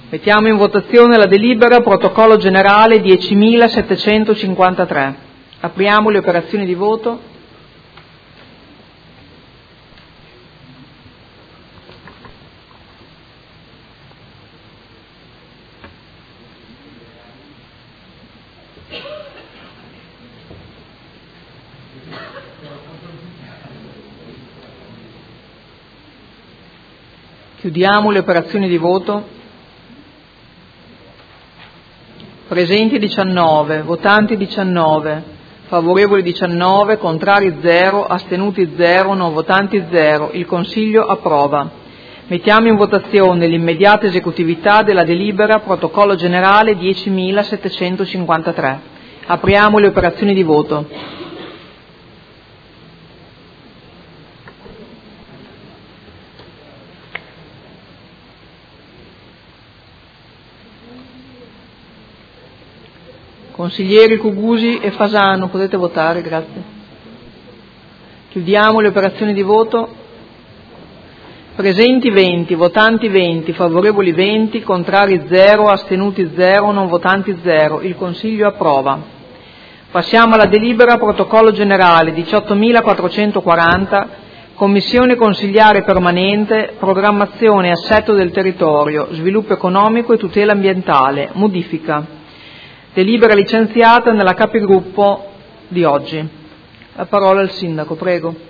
Mettiamo in votazione la delibera protocollo generale 10.753. Apriamo le operazioni di voto. Chiudiamo le operazioni di voto. Presenti 19, votanti 19, favorevoli 19, contrari 0, astenuti 0, non votanti 0. Il Consiglio approva. Mettiamo in votazione l'immediata esecutività della delibera protocollo generale 10.753. Apriamo le operazioni di voto. Consiglieri Cugusi e Fasano, potete votare, grazie. Chiudiamo le operazioni di voto. Presenti 20, votanti 20, favorevoli 20, contrari 0, astenuti 0, non votanti 0. Il Consiglio approva. Passiamo alla delibera protocollo generale 18.440, Commissione Consiliare Permanente, Programmazione e Assetto del Territorio, Sviluppo Economico e Tutela Ambientale, modifica. Delibera licenziata nella capigruppo di oggi. La parola al Sindaco, prego.